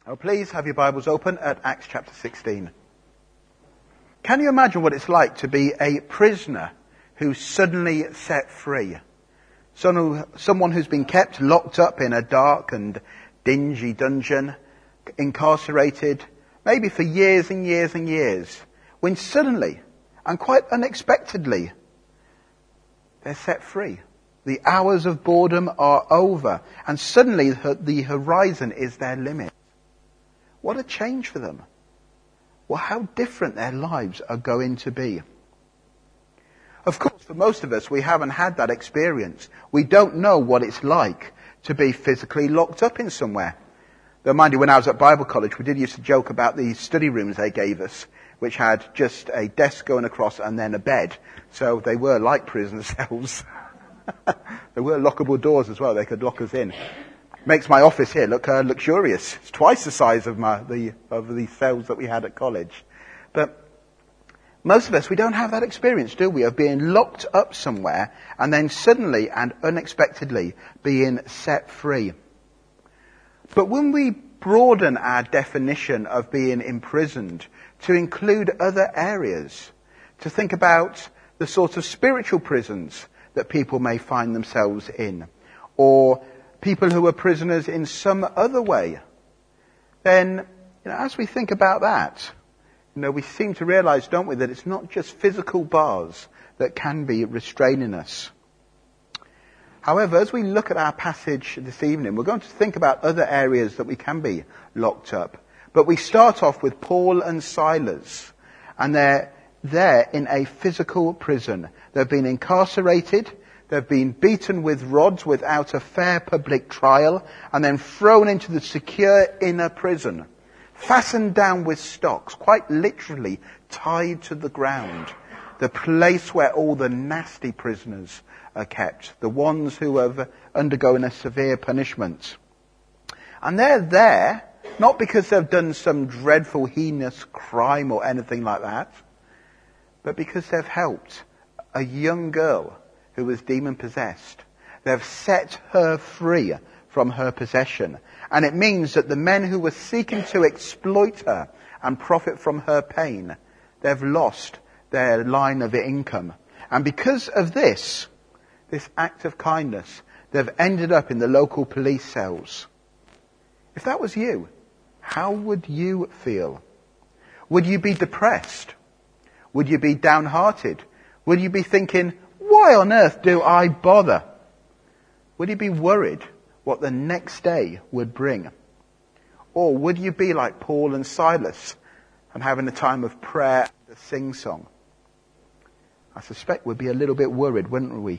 Oh, please have your Bibles open at Acts chapter 16. Can you imagine what it's like to be a prisoner who's suddenly set free? Someone who's been kept locked up in a dark and dingy dungeon, incarcerated, maybe for years and years and years, when suddenly, and quite unexpectedly, they're set free. The hours of boredom are over, and suddenly the horizon is their limit. What a change for them. Well, how different their lives are going to be. Of course, for most of us, we haven't had that experience. We don't know what it's like to be physically locked up in somewhere. Though, mind you, when I was at Bible college, we did used to joke about the study rooms they gave us, which had just a desk going across and then a bed. So they were like prison cells. There were lockable doors as well. They could lock us in. Makes my office here look luxurious. It's twice the size of the cells that we had at college. But most of us, we don't have that experience, do we, of being locked up somewhere and then suddenly and unexpectedly being set free. But when we broaden our definition of being imprisoned to include other areas, to think about the sort of spiritual prisons that people may find themselves in, or people who are prisoners in some other way, then, as we think about that, we seem to realize, don't we, that it's not just physical bars that can be restraining us. However, as we look at our passage this evening, we're going to think about other areas that we can be locked up. But we start off with Paul and Silas, and they're there in a physical prison. They've been incarcerated. They've been beaten with rods without a fair public trial and then thrown into the secure inner prison, fastened down with stocks, quite literally tied to the ground, the place where all the nasty prisoners are kept, the ones who have undergone a severe punishment. And they're there not because they've done some dreadful, heinous crime or anything like that, but because they've helped a young girl who was demon-possessed. They've set her free from her possession. And it means that the men who were seeking to exploit her and profit from her pain, they've lost their line of income. And because of this act of kindness, they've ended up in the local police cells. If that was you, how would you feel? Would you be depressed? Would you be downhearted? Would you be thinking, why on earth do I bother? Would you be worried what the next day would bring? Or would you be like Paul and Silas and having a time of prayer and a sing-song? I suspect we'd be a little bit worried, wouldn't we?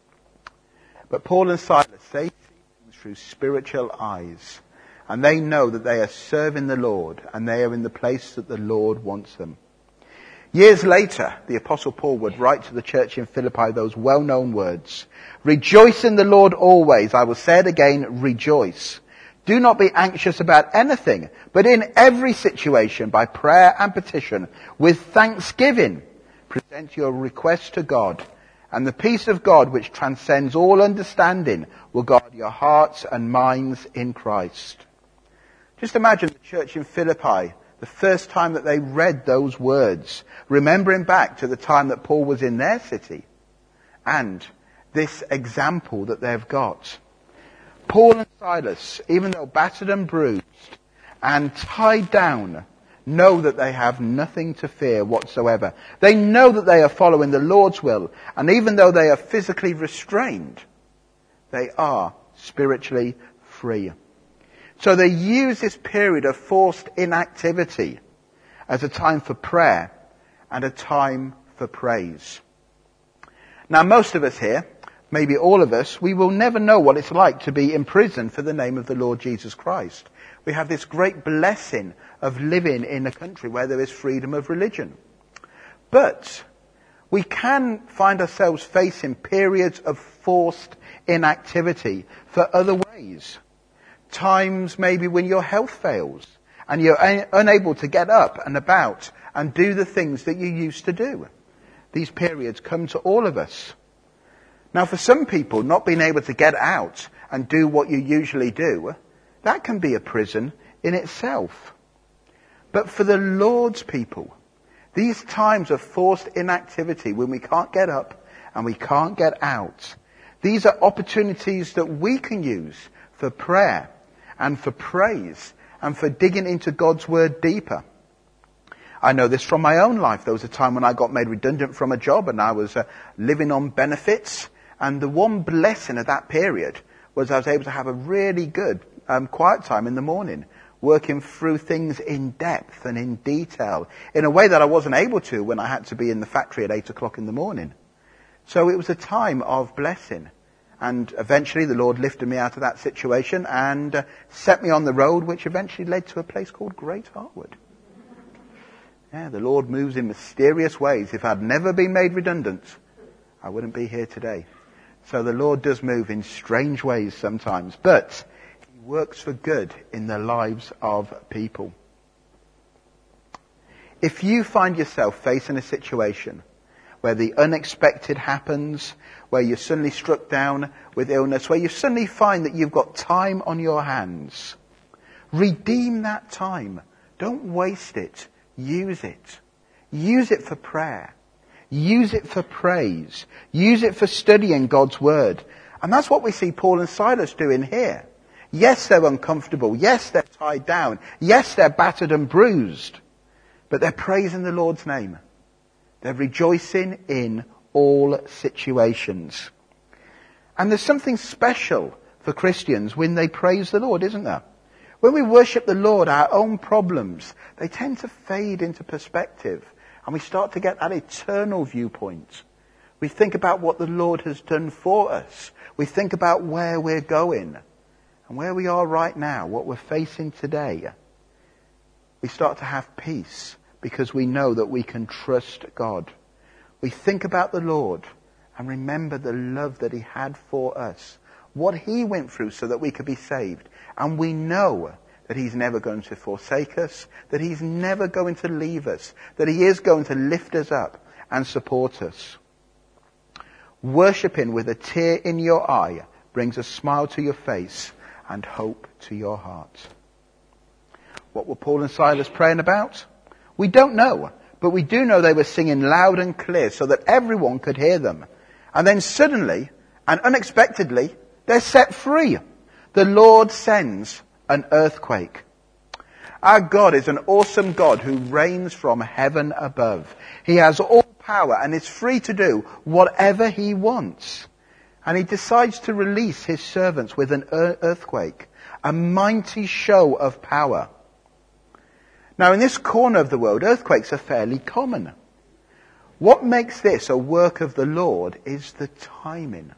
But Paul and Silas, they see things through spiritual eyes. And they know that they are serving the Lord and they are in the place that the Lord wants them. Years later, the Apostle Paul would write to the church in Philippi those well-known words, "Rejoice in the Lord always. I will say it again, rejoice. Do not be anxious about anything, but in every situation, by prayer and petition, with thanksgiving, present your requests to God. And the peace of God, which transcends all understanding, will guard your hearts and minds in Christ." Just imagine the church in Philippi, the first time that they read those words, remembering back to the time that Paul was in their city, and this example that they've got. Paul and Silas, even though battered and bruised and tied down, know that they have nothing to fear whatsoever. They know that they are following the Lord's will, and even though they are physically restrained, they are spiritually free. So they use this period of forced inactivity as a time for prayer and a time for praise. Now, most of us here, maybe all of us, we will never know what it's like to be imprisoned for the name of the Lord Jesus Christ. We have this great blessing of living in a country where there is freedom of religion. But we can find ourselves facing periods of forced inactivity for other ways. Times maybe when your health fails and you're unable to get up and about and do the things that you used to do. These periods come to all of us. Now, for some people, not being able to get out and do what you usually do, that can be a prison in itself. But for the Lord's people, these times of forced inactivity when we can't get up and we can't get out, these are opportunities that we can use for prayer and for praise and for digging into God's word deeper. I know this from my own life. There was a time when I got made redundant from a job and I was living on benefits. And the one blessing of that period was I was able to have a really good quiet time in the morning, working through things in depth and in detail in a way that I wasn't able to when I had to be in the factory at 8 o'clock in the morning. So it was a time of blessing. And eventually the Lord lifted me out of that situation and set me on the road, which eventually led to a place called Great Hartwood. Yeah, the Lord moves in mysterious ways. If I'd never been made redundant, I wouldn't be here today. So the Lord does move in strange ways sometimes, but He works for good in the lives of people. If you find yourself facing a situation where the unexpected happens, where you're suddenly struck down with illness, where you suddenly find that you've got time on your hands, redeem that time. Don't waste it. Use it. Use it for prayer. Use it for praise. Use it for studying God's word. And that's what we see Paul and Silas doing here. Yes, they're uncomfortable. Yes, they're tied down. Yes, they're battered and bruised. But they're praising the Lord's name. They're rejoicing in all situations. And there's something special for Christians when they praise the Lord, isn't there? When we worship the Lord, our own problems, they tend to fade into perspective. And we start to get that eternal viewpoint. We think about what the Lord has done for us. We think about where we're going and where we are right now, what we're facing today. We start to have peace because we know that we can trust God. We think about the Lord and remember the love that He had for us, what He went through so that we could be saved. And we know that He's never going to forsake us, that He's never going to leave us, that He is going to lift us up and support us. Worshipping with a tear in your eye brings a smile to your face and hope to your heart. What were Paul and Silas praying about? We don't know, but we do know they were singing loud and clear so that everyone could hear them. And then suddenly and unexpectedly, they're set free. The Lord sends an earthquake. Our God is an awesome God who reigns from heaven above. He has all power and is free to do whatever He wants. And He decides to release His servants with an earthquake, a mighty show of power. Now, in this corner of the world, earthquakes are fairly common. What makes this a work of the Lord is the timing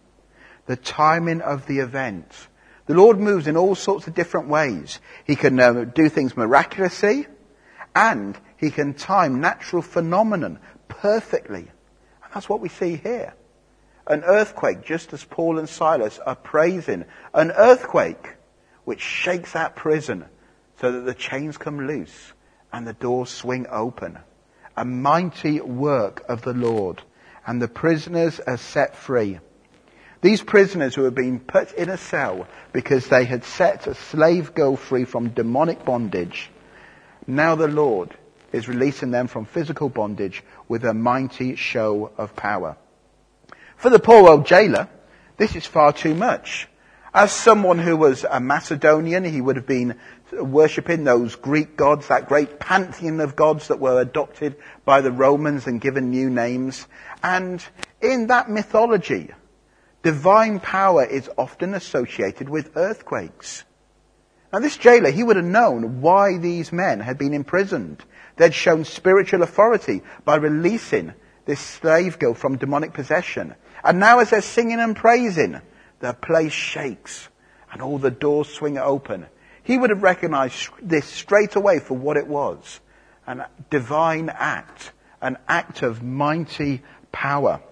of the event. The Lord moves in all sorts of different ways. He can do things miraculously, and He can time natural phenomenon perfectly. And that's what we see here. An earthquake, just as Paul and Silas are praising. An earthquake which shakes that prison so that the chains come loose and the doors swing open. A mighty work of the Lord. And the prisoners are set free. These prisoners who had been put in a cell because they had set a slave girl free from demonic bondage, now the Lord is releasing them from physical bondage with a mighty show of power. For the poor old jailer, this is far too much. As someone who was a Macedonian, he would have been worshipping those Greek gods, that great pantheon of gods that were adopted by the Romans and given new names. And in that mythology, divine power is often associated with earthquakes. Now this jailer, he would have known why these men had been imprisoned. They'd shown spiritual authority by releasing this slave girl from demonic possession. And now as they're singing and praising, the place shakes and all the doors swing open. He would have recognized this straight away for what it was. A divine act, an act of mighty power.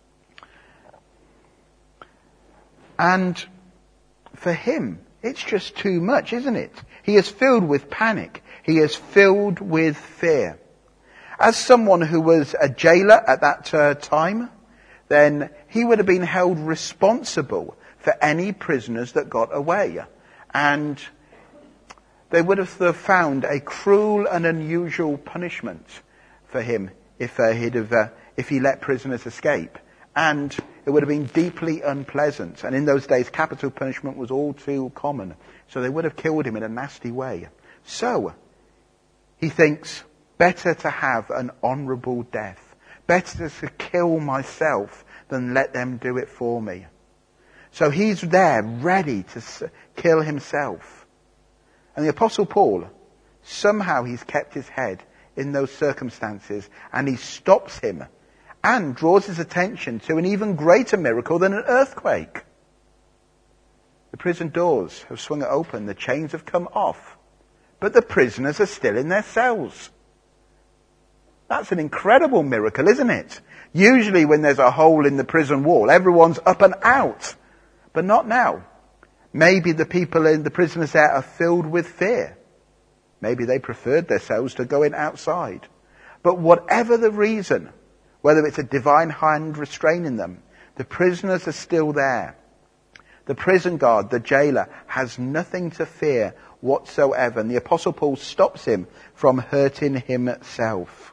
And for him, it's just too much, isn't it? He is filled with panic. He is filled with fear. As someone who was a jailer at that time, then he would have been held responsible for any prisoners that got away. And they would have found a cruel and unusual punishment for him if he let prisoners escape. And it would have been deeply unpleasant. And in those days, capital punishment was all too common. So they would have killed him in a nasty way. So, he thinks, better to have an honourable death. Better to kill myself than let them do it for me. So he's there, ready to kill himself. And the Apostle Paul, somehow he's kept his head in those circumstances, and he stops him and draws his attention to an even greater miracle than an earthquake. The prison doors have swung open, the chains have come off, but the prisoners are still in their cells. That's an incredible miracle, isn't it? Usually when there's a hole in the prison wall, everyone's up and out. But not now. Maybe the people in the prisoners there are filled with fear. Maybe they preferred their cells to going outside. But whatever the reason, whether it's a divine hand restraining them, the prisoners are still there. The prison guard, the jailer, has nothing to fear whatsoever. And the Apostle Paul stops him from hurting himself.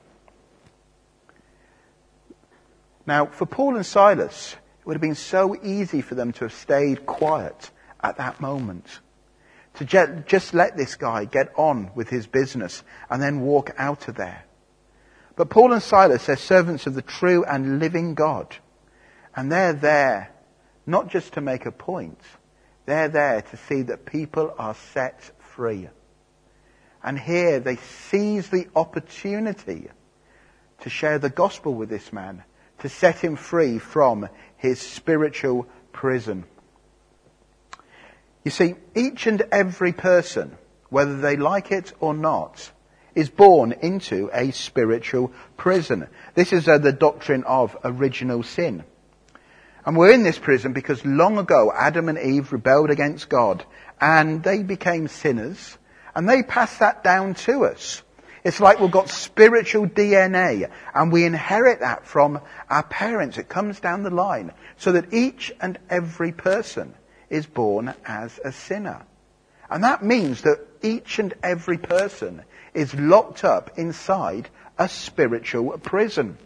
Now, for Paul and Silas, it would have been so easy for them to have stayed quiet at that moment. To just let this guy get on with his business and then walk out of there. But Paul and Silas are servants of the true and living God. And they're there not just to make a point. They're there to see that people are set free. And here they seize the opportunity to share the gospel with this man, to set him free from his spiritual prison. You see, each and every person, whether they like it or not, is born into a spiritual prison. This is the doctrine of original sin. And we're in this prison because long ago Adam and Eve rebelled against God and they became sinners and they passed that down to us. It's like we've got spiritual DNA and we inherit that from our parents. It comes down the line so that each and every person is born as a sinner. And that means that each and every person is locked up inside a spiritual prison.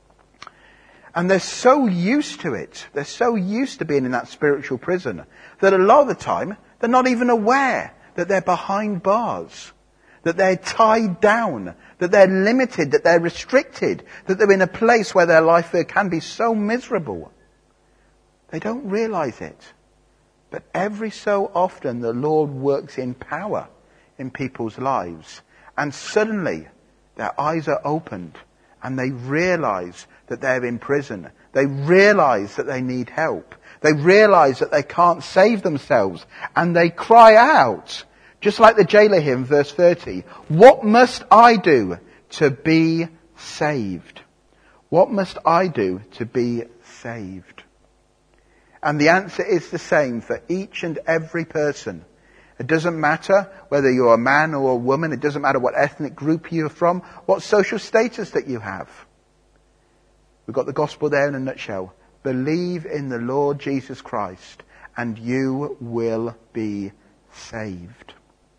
And they're so used to it, they're so used to being in that spiritual prison, that a lot of the time they're not even aware that they're behind bars, that they're tied down, that they're limited, that they're restricted, that they're in a place where their life can be so miserable. They don't realize it. But every so often the Lord works in power in people's lives. And suddenly their eyes are opened and they realize that they're in prison. They realize that they need help. They realize that they can't save themselves. And they cry out, just like the jailer here in verse 30, "What must I do to be saved?" What must I do to be saved? And the answer is the same for each and every person. It doesn't matter whether you're a man or a woman. It doesn't matter what ethnic group you're from, what social status that you have. We've got the gospel there in a nutshell. Believe in the Lord Jesus Christ and you will be saved.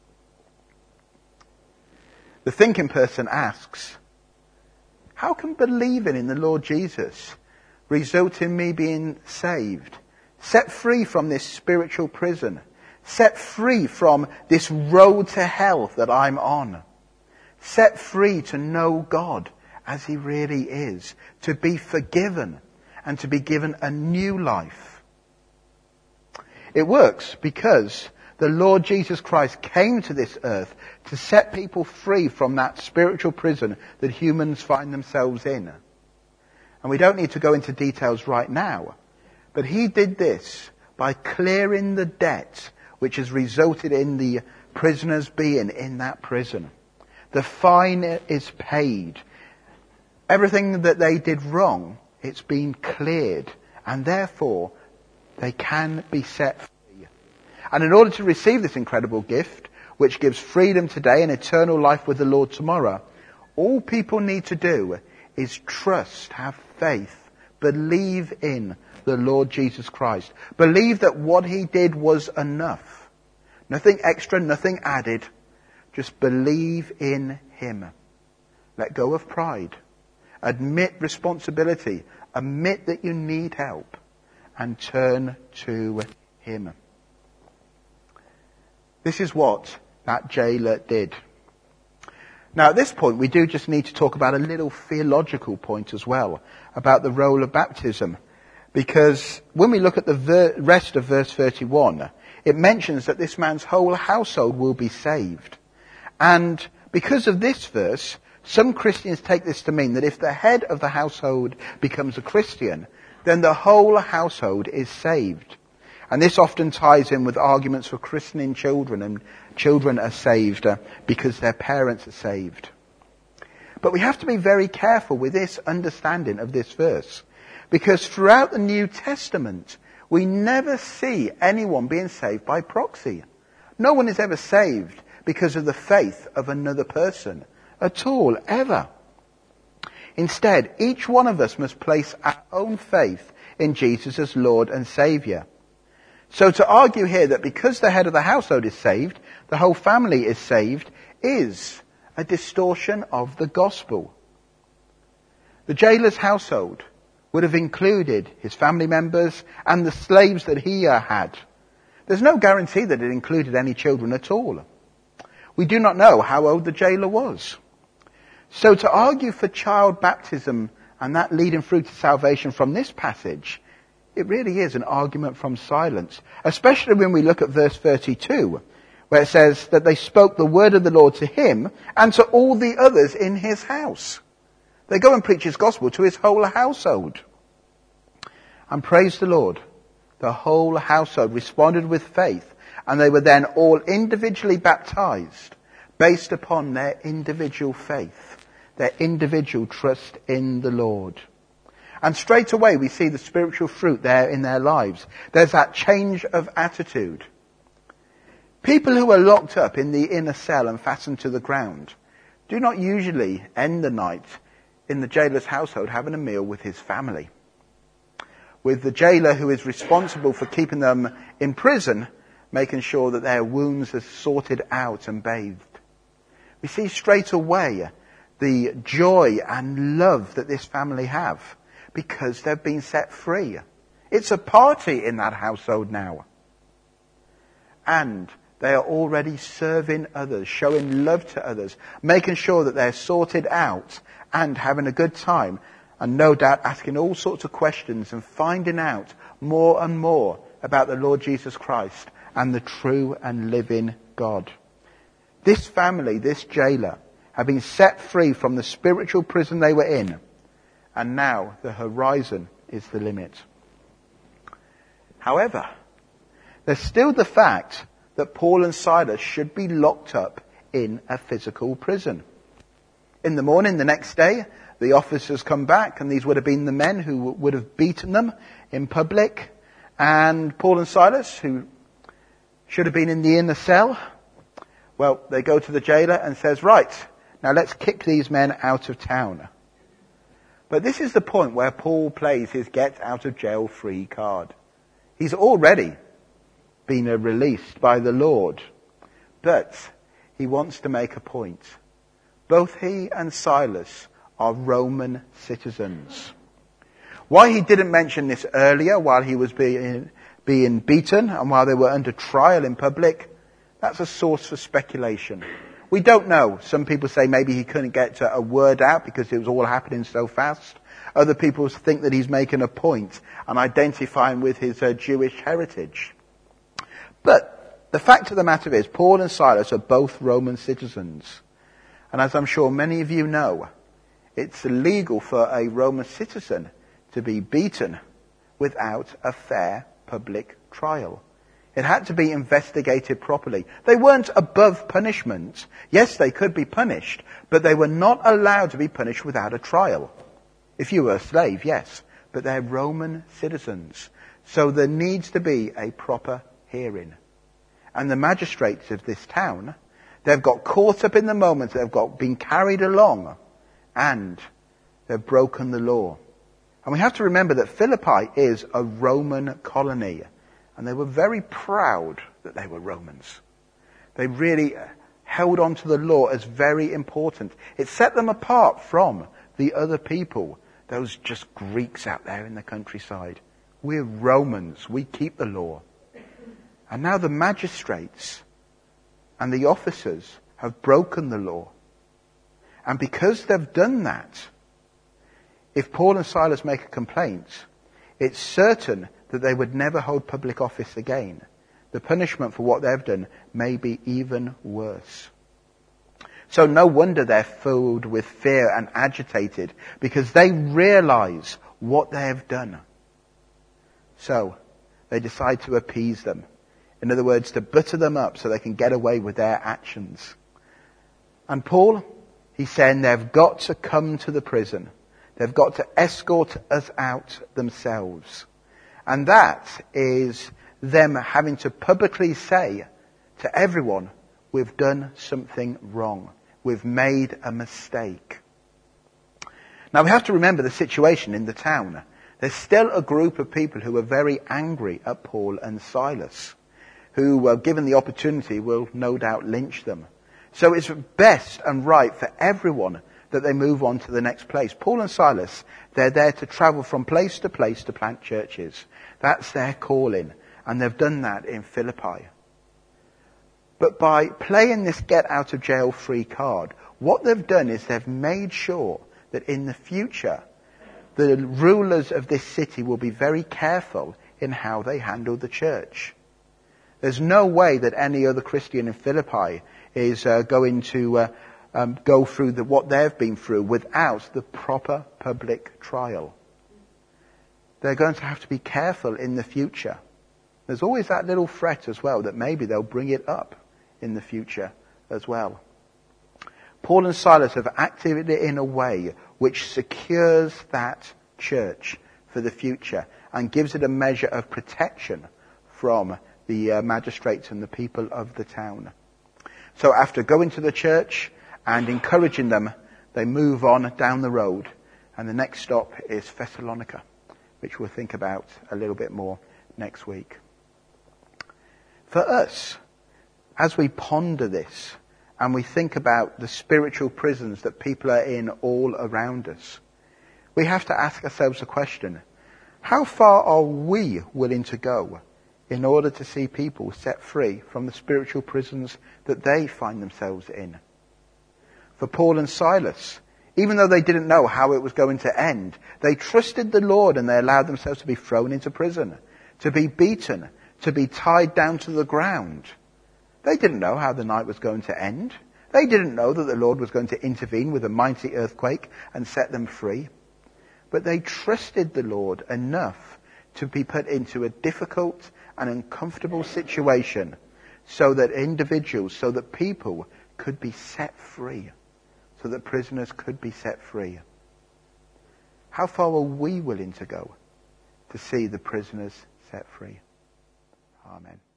The thinking person asks, how can believing in the Lord Jesus result in me being saved, set free from this spiritual prison, set free from this road to hell that I'm on, set free to know God as he really is, to be forgiven and to be given a new life? It works because the Lord Jesus Christ came to this earth to set people free from that spiritual prison that humans find themselves in. And we don't need to go into details right now, but he did this by clearing the debt which has resulted in the prisoners being in that prison. The fine is paid. Everything that they did wrong, it's been cleared, and therefore they can be set free. And in order to receive this incredible gift, which gives freedom today and eternal life with the Lord tomorrow, all people need to do is trust, have faith, believe in the Lord Jesus Christ. Believe that what he did was enough. Nothing extra, nothing added. Just believe in him. Let go of pride. Admit responsibility. Admit that you need help. And turn to him. This is what that jailer did. Now at this point we do just need to talk about a little theological point as well, about the role of baptism. Because when we look at the rest of verse 31, it mentions that this man's whole household will be saved. And because of this verse, some Christians take this to mean that if the head of the household becomes a Christian, then the whole household is saved. And this often ties in with arguments for christening children, and children are saved because their parents are saved. But we have to be very careful with this understanding of this verse, because throughout the New Testament, we never see anyone being saved by proxy. No one is ever saved because of the faith of another person at all, ever. Instead, each one of us must place our own faith in Jesus as Lord and Saviour. So to argue here that because the head of the household is saved, the whole family is saved, is a distortion of the gospel. The jailer's household would have included his family members and the slaves that he had. There's no guarantee that it included any children at all. We do not know how old the jailer was. So to argue for child baptism and that leading through to salvation from this passage, it really is an argument from silence, especially when we look at verse 32, where it says that they spoke the word of the Lord to him and to all the others in his house. They go and preach his gospel to his whole household. And praise the Lord, the whole household responded with faith, and they were then all individually baptized based upon their individual faith, their individual trust in the Lord. And straight away we see the spiritual fruit there in their lives. There's that change of attitude. People who are locked up in the inner cell and fastened to the ground do not usually end the night in the jailer's household having a meal with his family. With the jailer who is responsible for keeping them in prison, making sure that their wounds are sorted out and bathed. We see straight away the joy and love that this family have, because they've been set free. It's a party in that household now. And they are already serving others, showing love to others, making sure that they're sorted out and having a good time, and no doubt asking all sorts of questions and finding out more and more about the Lord Jesus Christ and the true and living God. This family, this jailer, have been set free from the spiritual prison they were in. And now the horizon is the limit. However, there's still the fact that Paul and Silas should be locked up in a physical prison. In the morning, the next day, the officers come back, and these would have been the men who would have beaten them in public. And Paul and Silas, who should have been in the inner cell, well, they go to the jailer and says, right, now let's kick these men out of town. But this is the point where Paul plays his get out of jail free card. He's already been released by the Lord, but he wants to make a point. Both he and Silas are Roman citizens. Why he didn't mention this earlier while he was being beaten and while they were under trial in public, that's a source for speculation. We don't know. Some people say maybe he couldn't get a word out because it was all happening so fast. Other people think that he's making a point and identifying with his Jewish heritage. But the fact of the matter is, Paul and Silas are both Roman citizens. And as I'm sure many of you know, it's illegal for a Roman citizen to be beaten without a fair public trial. It had to be investigated properly. They weren't above punishment. Yes, they could be punished, but they were not allowed to be punished without a trial. If you were a slave, yes, but they're Roman citizens. So there needs to be a proper hearing. And the magistrates of this town, they've got caught up in the moment, they've been carried along, and they've broken the law. And we have to remember that Philippi is a Roman colony. And they were very proud that they were Romans. They really held on to the law as very important. It set them apart from the other people, those just Greeks out there in the countryside. We're Romans. We keep the law. And now the magistrates and the officers have broken the law. And because they've done that, if Paul and Silas make a complaint, it's certain that they would never hold public office again. The punishment for what they've done may be even worse. So no wonder they're filled with fear and agitated, because they realize what they have done. So they decide to appease them. In other words, to butter them up so they can get away with their actions. And Paul, he's saying they've got to come to the prison. They've got to escort us out themselves. And that is them having to publicly say to everyone, we've done something wrong. We've made a mistake. Now we have to remember the situation in the town. There's still a group of people who are very angry at Paul and Silas, who, given the opportunity, will no doubt lynch them. So it's best and right for everyone that they move on to the next place. Paul and Silas, they're there to travel from place to plant churches. That's their calling. And they've done that in Philippi. But by playing this get out of jail free card, what they've done is they've made sure that in the future, the rulers of this city will be very careful in how they handle the church. There's no way that any other Christian in Philippi is going to go through what they've been through without the proper public trial. They're going to have to be careful in the future. There's always that little threat as well that maybe they'll bring it up in the future as well. Paul and Silas have acted in a way which secures that church for the future and gives it a measure of protection from the magistrates and the people of the town. So after going to the church and encouraging them, they move on down the road, and the next stop is Thessalonica, which we'll think about a little bit more next week. For us, as we ponder this and we think about the spiritual prisons that people are in all around us, we have to ask ourselves the question, how far are we willing to go in order to see people set free from the spiritual prisons that they find themselves in? For Paul and Silas, even though they didn't know how it was going to end, they trusted the Lord and they allowed themselves to be thrown into prison, to be beaten, to be tied down to the ground. They didn't know how the night was going to end. They didn't know that the Lord was going to intervene with a mighty earthquake and set them free. But they trusted the Lord enough to be put into a difficult and uncomfortable situation so that people could be set free, so that prisoners could be set free. How far are we willing to go to see the prisoners set free? Amen.